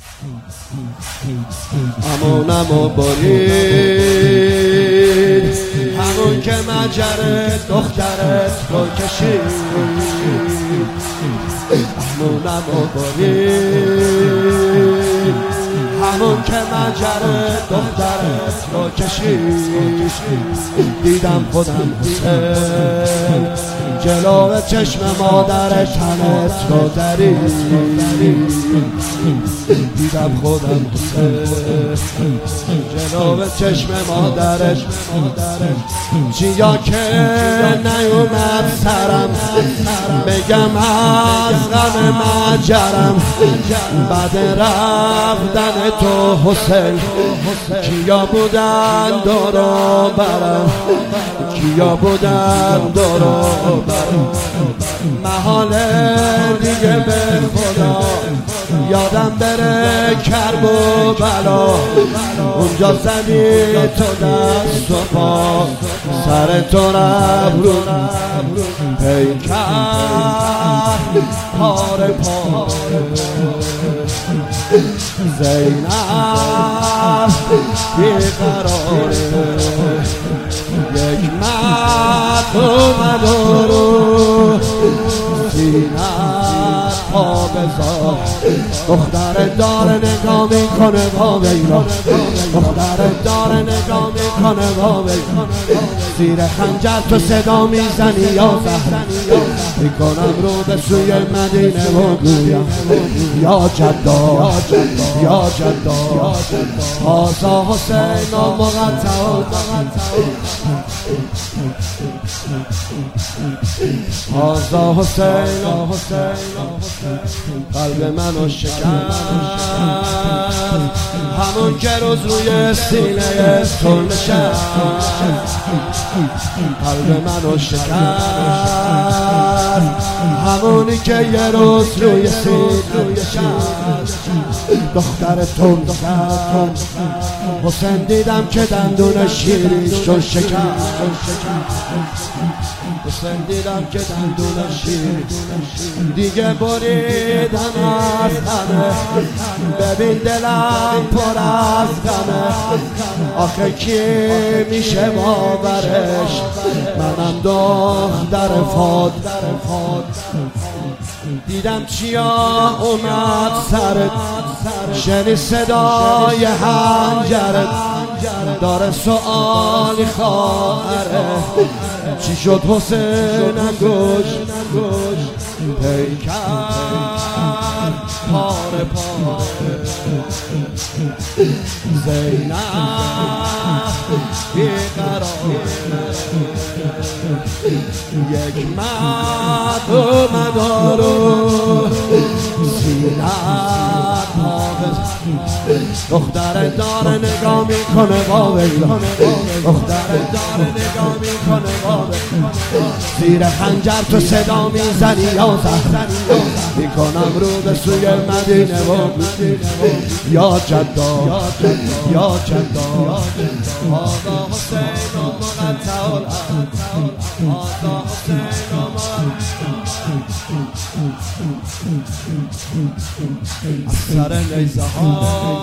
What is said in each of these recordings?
همونمو برید، همون که مجرد دخترت رو کشید. همونمو برید، همون که مجرد دخترت رو کشید. دیدم خودم حسین جلو چشم مادر تنت رو درید. دیدم خودم حسین جلو چشم مادرش. چیا که نیومد سرم بگم از غم مجرم بعد رفتن تو حسین. کیا بودن دورو برم، کیا بودن دورو برم. محال دیگه به خدا یادم بره کرب و بلا. اونجا زدی تو دست و پا، سر تو ربرون پیکر پاره پاره. زینب بیقراره، یک مرد اومد رو سینت پا بذار. دختر داره نگاه میکنه با ویلا، دختر داره نگاه میکنه با ویلا. زیر خنجر تو صدا میزنی یا زهر، میکنم رو به سوی مدینه و گویم یا جدا یا جدا. هازا حسین و مقطع، هازا حسین و قلب منو شکست. همون که روز روی سینه تو نشست، قلب منو شکست. همونی که یه روز روی سینه نشست. دختر تو نشست. حسین دیدم که دندون شیریش رو شکست. حسین دیدم که دندون شیر دیگه بریدم از همه. ببین دلم پر از غمه، آخه کی میشه باورش؟ منم دختر فاد. دیدم چیا اومد سرت، شنی صدای حنجرت. داره سؤالی خواهره، چی شد حسین انگوش پیکر پاره پاره. زینب بیقراره، یک مرد اومد رو سینت پا بزن. دختر داره نگاه میکنه با ویلا، دختر داره نگاه میکنه با ویلا. زیر خنجر تو صدا میزنی یا زهر، میکنم رو به سوی مدینه و یا جدا یا جدا. هازا حسین و مقطع، هازا حسین و از سر نیزه ها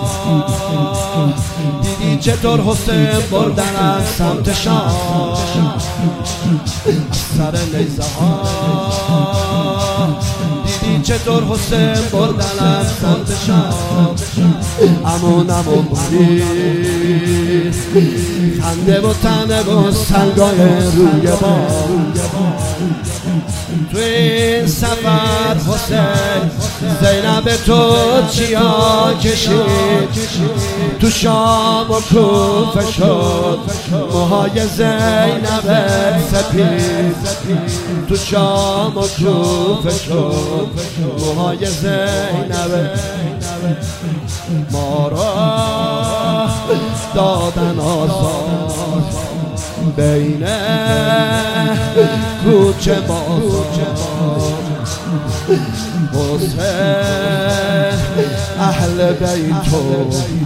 دیدی چطور حسین بردن از سمت شام. از سر نیزه ها دیدی چطور حسین بردن از سمت شام. امونمو برید، خنده و تنه و سنگای روی بام. تو این سفر حسین زینب تو چیا کشید؟ تو شام و کوفه شد موهای زینب سپید. تو شام و کوفه شد موهای زینب. ما را دادن آزاد بین کوچه بازار. حسین اهل بیتو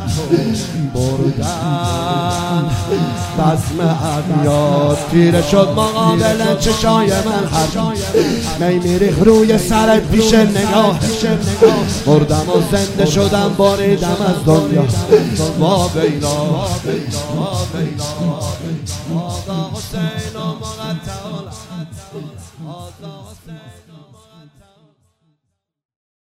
بردن بزم اغیار تیره شد مقابل چشای من هر می میریخ روی سر پیش نگاه مردم و زنده شدم باریدم از دنیا ما بینا آقا حسین و مقتل